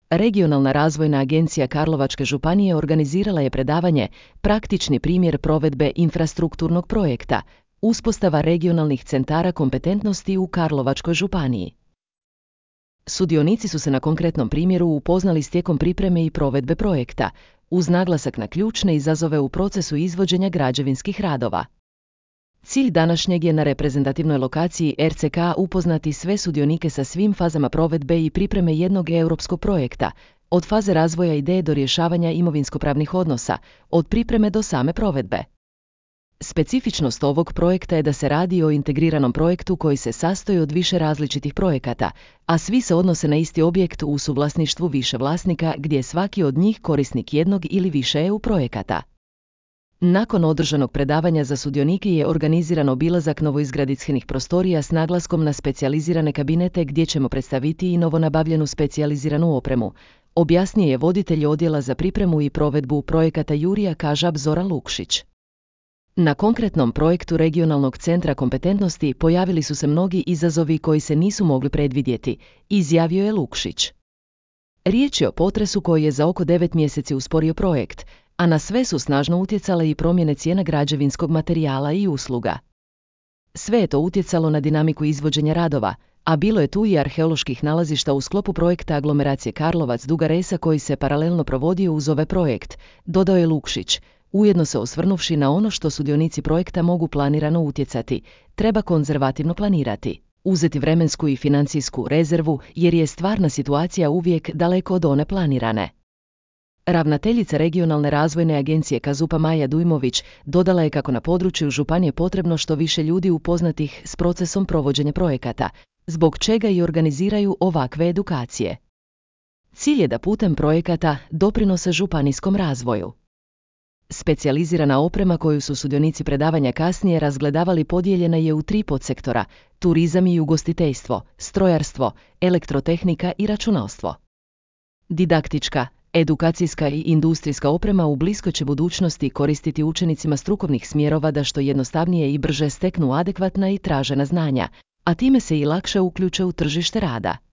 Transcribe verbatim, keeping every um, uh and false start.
Regionalna razvojna agencija Karlovačke županije organizirala je predavanje Praktični primjer provedbe infrastrukturnog projekta, uspostava regionalnih centara kompetentnosti u Karlovačkoj županiji. Sudionici su se na konkretnom primjeru upoznali s tijekom pripreme i provedbe projekta, uz naglasak na ključne izazove u procesu izvođenja građevinskih radova. Cilj današnjeg je na reprezentativnoj lokaciji R C K upoznati sve sudionike sa svim fazama provedbe i pripreme jednog europskog projekta, od faze razvoja ideje do rješavanja imovinsko-pravnih odnosa, od pripreme do same provedbe. Specifičnost ovog projekta je da se radi o integriranom projektu koji se sastoji od više različitih projekata, a svi se odnose na isti objekt u suvlasništvu više vlasnika gdje je svaki od njih korisnik jednog ili više E U projekata. Nakon održanog predavanja za sudionike je organiziran obilazak novoizgraditskih prostorija s naglaskom na specijalizirane kabinete gdje ćemo predstaviti i novonabavljenu specijaliziranu opremu, objasnio je voditelj odjela za pripremu i provedbu projekata Jurija Kažab Zoran Lukšić. Na konkretnom projektu regionalnog centra kompetentnosti pojavili su se mnogi izazovi koji se nisu mogli predvidjeti, izjavio je Lukšić. Riječ je o potresu koji je za oko devet mjeseci usporio projekt, a na sve su snažno utjecale i promjene cijena građevinskog materijala i usluga. Sve je to utjecalo na dinamiku izvođenja radova, a bilo je tu i arheoloških nalazišta u sklopu projekta aglomeracije Karlovac Duga Resa koji se paralelno provodio uz ovaj projekt, dodao je Lukšić, ujedno se osvrnuvši na ono što sudionici projekta mogu planirano utjecati, treba konzervativno planirati, uzeti vremensku i financijsku rezervu jer je stvarna situacija uvijek daleko od one planirane. Ravnateljica regionalne razvojne agencije Kazupa Maja Dujmović dodala je kako na području županije potrebno što više ljudi upoznatih s procesom provođenja projekata, zbog čega i organiziraju ovakve edukacije. Cilj je da putem projekata doprinose županijskom razvoju. Specijalizirana oprema koju su sudionici predavanja kasnije razgledavali podijeljena je u tri podsektora: turizam i ugostiteljstvo, strojarstvo, elektrotehnika i računalstvo. Didaktička, edukacijska i industrijska oprema u bliskoj će budućnosti koristiti učenicima strukovnih smjerova da što jednostavnije i brže steknu adekvatna i tražena znanja, a time se i lakše uključe u tržište rada.